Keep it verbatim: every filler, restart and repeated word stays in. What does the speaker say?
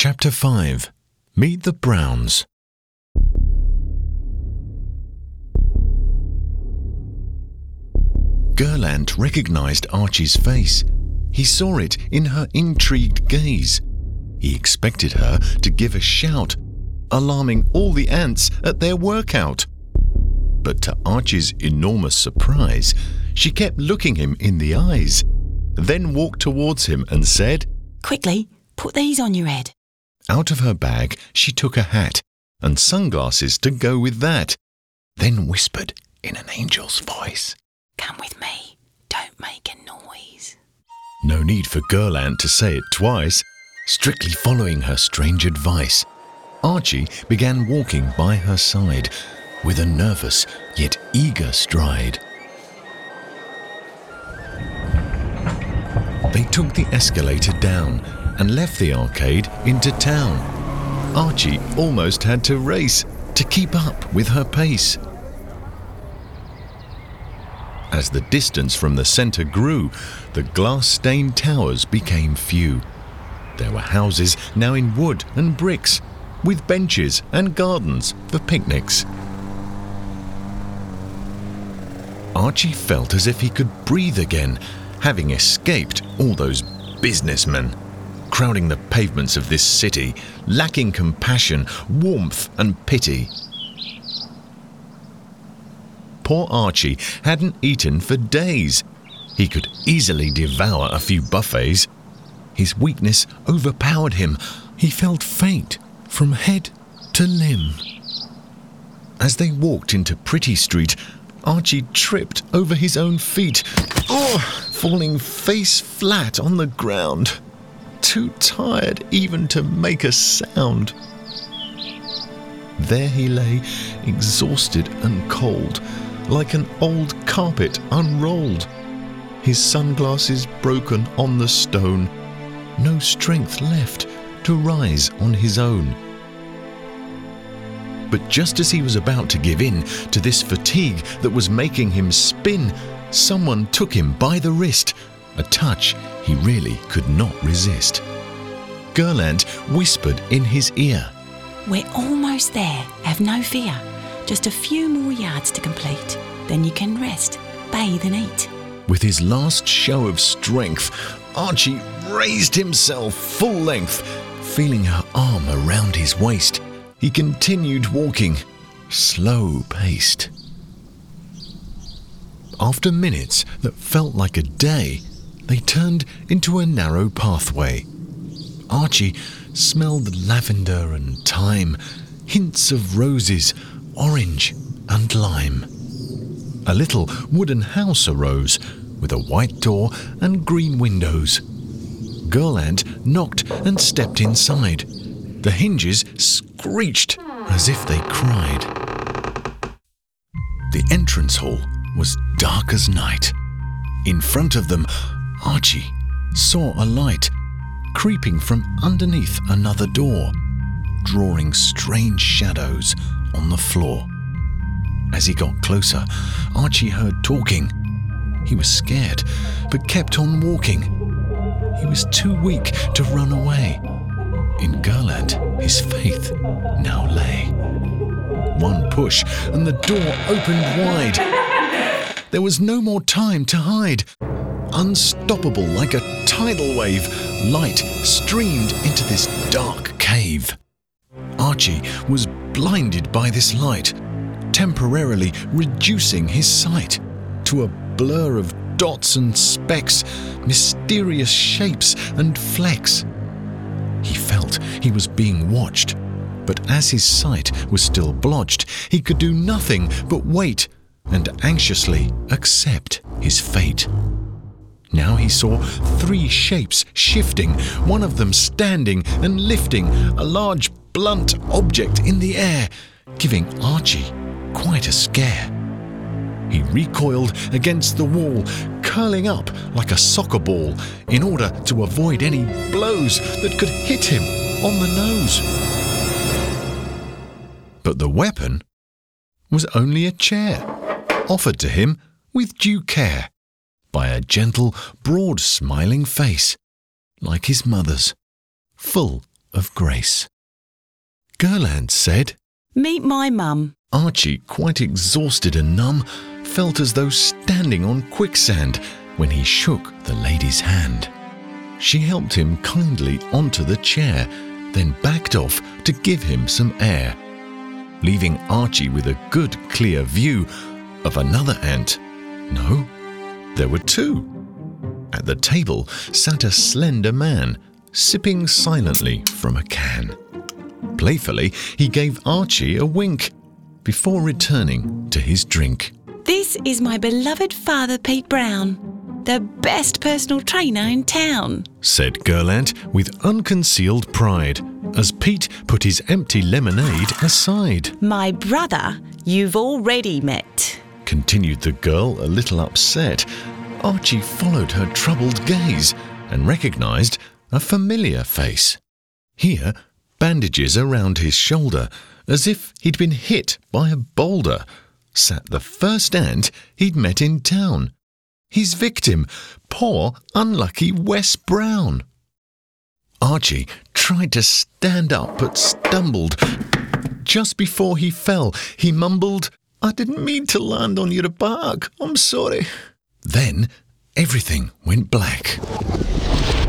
Chapter five. Meet the Browns. Gerlant recognized Archie's face. He saw it in her intrigued gaze. He expected her to give a shout, alarming all the ants at their workout. But to Archie's enormous surprise, she kept looking him in the eyes, then walked towards him and said, "Quickly, put these on your head." Out of her bag, she took a hat and sunglasses to go with that, then whispered in an angel's voice, "Come with me, don't make a noise." No need for Gerlant to say it twice. Strictly following her strange advice, Archie began walking by her side with a nervous yet eager stride. They took the escalator down and left the arcade into town. Archie almost had to race to keep up with her pace. As the distance from the centre grew, the glass-stained towers became few. There were houses now in wood and bricks, with benches and gardens for picnics. Archie felt as if he could breathe again, having escaped all those businessmen, crowding the pavements of this city, lacking compassion, warmth and pity. Poor Archie hadn't eaten for days. He could easily devour a few buffets. His weakness overpowered him. He felt faint from head to limb. As they walked into Pretty Street, Archie tripped over his own feet, oh, falling face flat on the ground, too tired even to make a sound. There he lay, exhausted and cold, like an old carpet unrolled, his sunglasses broken on the stone, no strength left to rise on his own. But just as he was about to give in to this fatigue that was making him spin, someone took him by the wrist, a touch he really could not resist. Gerlant whispered in his ear, "We're almost there, have no fear. Just a few more yards to complete. Then you can rest, bathe and eat." With his last show of strength, Archie raised himself full length. Feeling her arm around his waist, he continued walking, slow-paced. After minutes that felt like a day, they turned into a narrow pathway. Archie smelled lavender and thyme, hints of roses, orange and lime. A little wooden house arose, with a white door and green windows. Gerlant knocked and stepped inside. The hinges screeched as if they cried. The entrance hall was dark as night. In front of them, Archie saw a light creeping from underneath another door, drawing strange shadows on the floor. As he got closer, Archie heard talking. He was scared, but kept on walking. He was too weak to run away. In Gerlant, his faith now lay. One push, and the door opened wide. There was no more time to hide. Unstoppable like a tidal wave, light streamed into this dark cave. Archie was blinded by this light, temporarily reducing his sight to a blur of dots and specks, mysterious shapes and flecks. He felt he was being watched, but as his sight was still blotched, he could do nothing but wait and anxiously accept his fate. Now he saw three shapes shifting, one of them standing and lifting a large blunt object in the air, giving Archie quite a scare. He recoiled against the wall, curling up like a soccer ball in order to avoid any blows that could hit him on the nose. But the weapon was only a chair, offered to him with due care by a gentle, broad, smiling face, like his mother's, full of grace. Gerland said, "Meet my mum." Archie, quite exhausted and numb, felt as though standing on quicksand when he shook the lady's hand. She helped him kindly onto the chair, then backed off to give him some air, leaving Archie with a good, clear view of another ant. No, there were two. At the table sat a slender man, sipping silently from a can. Playfully, he gave Archie a wink before returning to his drink. "This is my beloved father, Pete Brown, the best personal trainer in town," said Gerland with unconcealed pride as Pete put his empty lemonade aside. "My brother you've already met," continued the girl, a little upset. Archie followed her troubled gaze and recognized a familiar face. Here, bandages around his shoulder, as if he'd been hit by a boulder, sat the first ant he'd met in town. His victim, poor, unlucky Wes Brown. Archie tried to stand up but stumbled. Just before he fell, he mumbled, "I didn't mean to land on your back. I'm sorry." Then everything went black.